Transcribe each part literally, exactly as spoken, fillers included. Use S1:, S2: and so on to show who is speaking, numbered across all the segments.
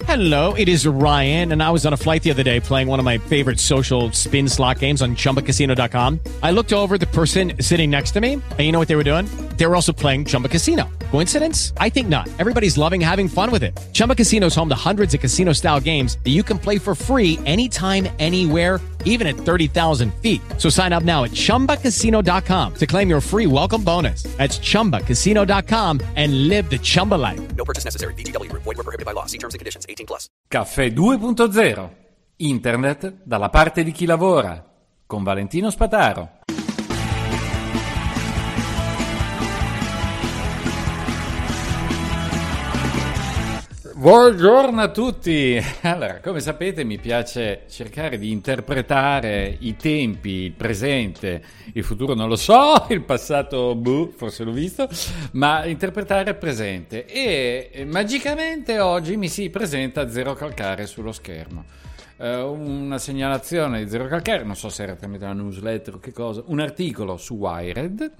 S1: Hello, it is Ryan, and I was on a flight the other day playing one of my favorite social spin slot games on Chumba Casino dot com. I looked over at the person sitting next to me, and you know what they were doing? They were also playing Chumba Casino. Coincidence? I think not. Everybody's loving having fun with it. Chumba Casino is home to hundreds of casino-style games that you can play for free anytime, anywhere, even at thirty thousand feet. So sign up now at Chumba Casino dot com to claim your free welcome bonus. That's Chumba Casino dot com and live the Chumba life.
S2: No purchase necessary. V G W. Void where prohibited by law. See terms and conditions. eighteen plus.
S3: Caffè due punto zero. Internet dalla parte di chi lavora. Con Valentino Spataro. Buongiorno a tutti. Allora, come sapete, mi piace cercare di interpretare i tempi, il presente, il futuro non lo so, il passato, boh, forse l'ho visto, ma interpretare il presente. E, e magicamente oggi mi si presenta Zero Calcare sullo schermo. Uh, una segnalazione di Zero Calcare, non so se era tramite una newsletter o che cosa, un articolo su Wired.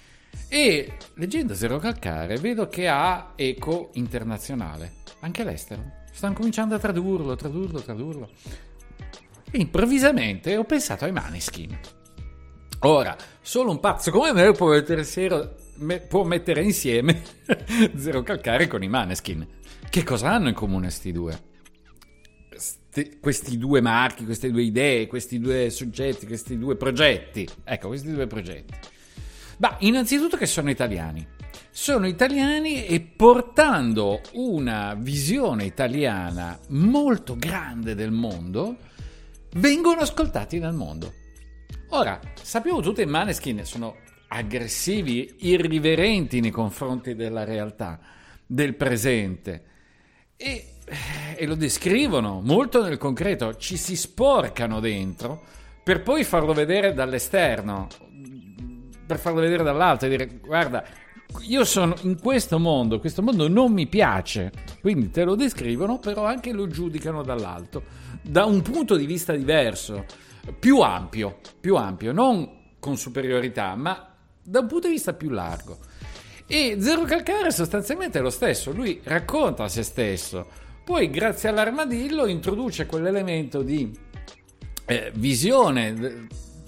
S3: E leggendo Zero Calcare vedo che ha eco internazionale, anche all'estero. Stanno cominciando a tradurlo, tradurlo, tradurlo. E improvvisamente ho pensato ai Maneskin. Ora, solo un pazzo come me può mettere, sero, me, può mettere insieme Zero Calcare con i Maneskin. Che cosa hanno in comune sti due? Sti, questi due marchi, queste due idee, questi due soggetti, questi due progetti. Ecco, questi due progetti. Bah, innanzitutto che sono italiani. Sono italiani e portando una visione italiana molto grande del mondo, vengono ascoltati dal mondo. Ora, sappiamo tutti, i Maneskin sono aggressivi, irriverenti nei confronti della realtà, del presente. E, e lo descrivono molto nel concreto, ci si sporcano dentro per poi farlo vedere dall'esterno, per farlo vedere dall'alto e dire: guarda, io sono in questo mondo, questo mondo non mi piace, quindi te lo descrivono, però anche lo giudicano dall'alto, da un punto di vista diverso, più ampio, più ampio, non con superiorità, ma da un punto di vista più largo. E Zero Calcare sostanzialmente è lo stesso, lui racconta a se stesso, poi grazie all'armadillo introduce quell'elemento di eh, visione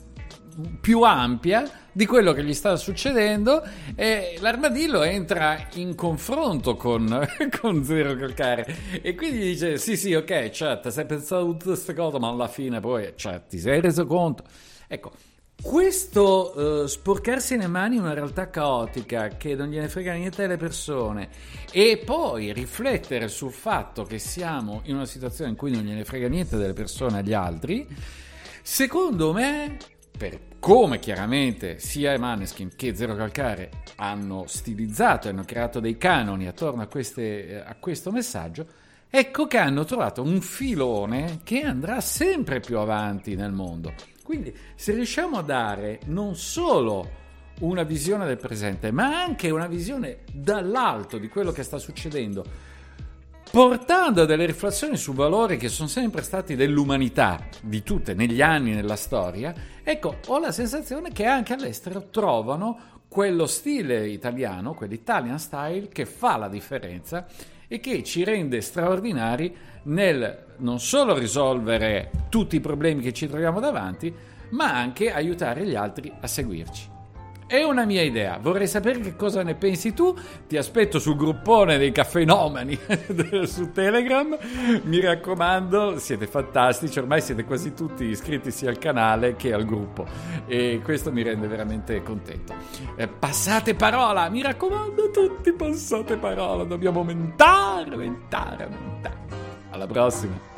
S3: più ampia di quello che gli sta succedendo, e l'armadillo entra in confronto con, con Zero Calcare e quindi dice: sì sì, ok, cioè ti sei pensato tutte queste cose, ma alla fine poi, cioè, ti sei reso conto. Ecco, questo uh, sporcarsi le mani in una realtà caotica che non gliene frega niente alle persone, e poi riflettere sul fatto che siamo in una situazione in cui non gliene frega niente delle persone agli altri, secondo me, per come chiaramente sia i Maneskin che Zero Calcare hanno stilizzato e hanno creato dei canoni attorno a, queste, a questo messaggio, ecco che hanno trovato un filone che andrà sempre più avanti nel mondo. Quindi se riusciamo a dare non solo una visione del presente, ma anche una visione dall'alto di quello che sta succedendo, portando delle riflessioni su valori che sono sempre stati dell'umanità, di tutte, negli anni, nella storia, ecco, ho la sensazione che anche all'estero trovano quello stile italiano, quell'Italian style, che fa la differenza e che ci rende straordinari nel non solo risolvere tutti i problemi che ci troviamo davanti, ma anche aiutare gli altri a seguirci. È una mia idea, vorrei sapere che cosa ne pensi tu. Ti aspetto sul gruppone dei caffeinomani su Telegram, mi raccomando, siete fantastici, ormai siete quasi tutti iscritti sia al canale che al gruppo e questo mi rende veramente contento. Eh, passate parola, mi raccomando, tutti passate parola, dobbiamo aumentare, aumentare, aumentare. Alla prossima.